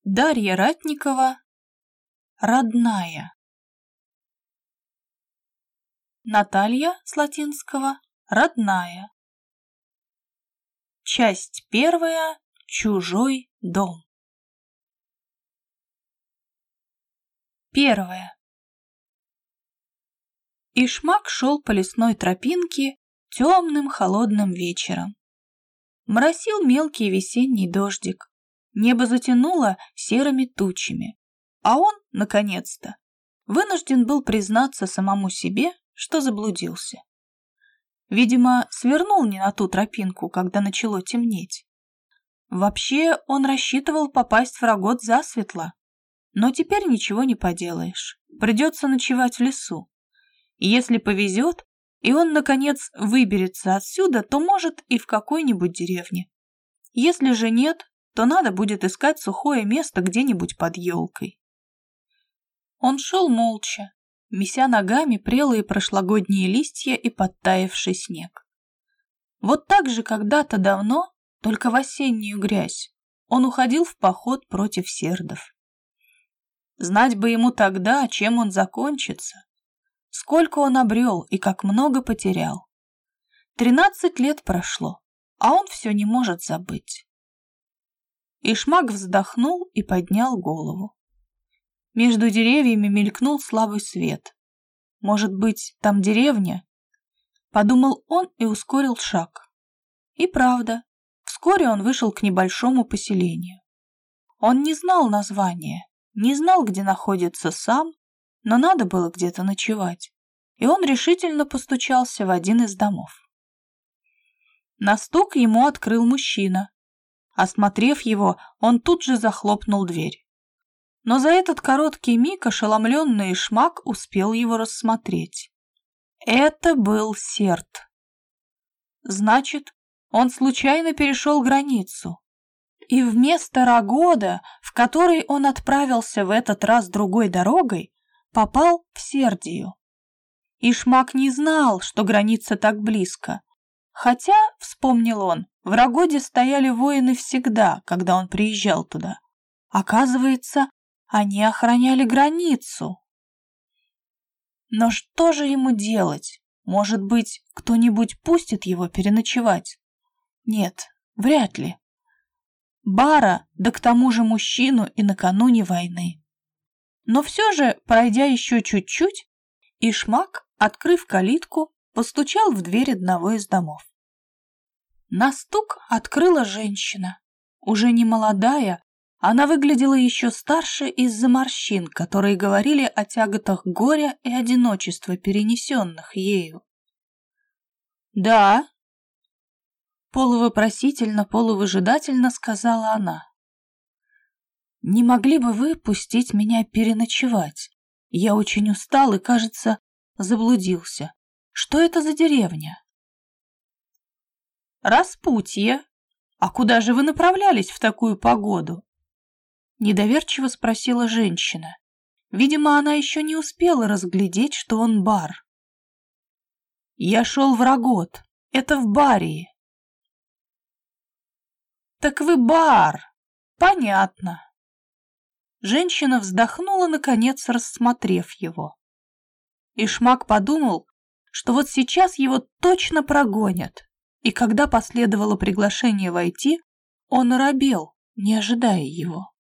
Дарья Ратникова. Родная. Наталья с латинского родная. Часть первая. Чужой дом. Первая. Ишмак шел по лесной тропинке темным холодным вечером. Моросил мелкий весенний дождик. Небо затянуло серыми тучами, а он, наконец-то, вынужден был признаться самому себе, что заблудился. Видимо, свернул не на ту тропинку, когда начало темнеть. Вообще, он рассчитывал попасть в Рогот засветло, но теперь ничего не поделаешь, придется ночевать в лесу. И если повезет, и он, наконец, выберется отсюда, то, может, и в какой-нибудь деревне. Если же нет, то надо будет искать сухое место где-нибудь под елкой. Он шел молча, меся ногами прелые прошлогодние листья и подтаявший снег. Вот так же когда-то давно, только в осеннюю грязь, он уходил в поход против сердов. Знать бы ему тогда, чем он закончится, сколько он обрел и как много потерял. 13 лет прошло, а он все не может забыть. Ишмак вздохнул и поднял голову. Между деревьями мелькнул слабый свет. Может быть, там деревня? Подумал он и ускорил шаг. И правда, вскоре он вышел к небольшому поселению. Он не знал названия, не знал, где находится сам, но надо было где-то ночевать, и он решительно постучался в один из домов. На стук ему открыл мужчина. Осмотрев его, он тут же захлопнул дверь. Но за этот короткий миг ошеломленный Ишмак успел его рассмотреть. Это был Серд. Значит, он случайно перешел границу. И вместо Рогода, в который он отправился в этот раз другой дорогой, попал в Сердию. Ишмак не знал, что граница так близко. Хотя, вспомнил он, в Рогоде стояли воины всегда, когда он приезжал туда. Оказывается, они охраняли границу. Но что же ему делать? Может быть, кто-нибудь пустит его переночевать? Нет, вряд ли. Бара, да к тому же мужчину и накануне войны. Но все же, пройдя еще чуть-чуть, Ишмак, открыв калитку, постучал в дверь одного из домов. На стук открыла женщина. Уже не молодая, она выглядела еще старше из-за морщин, которые говорили о тяготах горя и одиночества, перенесенных ею. «Да», — полувопросительно, полувыжидательно сказала она. «Не могли бы вы пустить меня переночевать? Я очень устал и, кажется, заблудился. Что это за деревня?» «Распутье. А куда же вы направлялись в такую погоду?» Недоверчиво спросила женщина. Видимо, она еще не успела разглядеть, что он бар. «Я шел в Рогот. Это в Барии». «Так вы бар. Понятно». Женщина вздохнула, наконец, рассмотрев его. Ишмак подумал, что вот сейчас его точно прогонят, и когда последовало приглашение войти, он оробел, не ожидая его.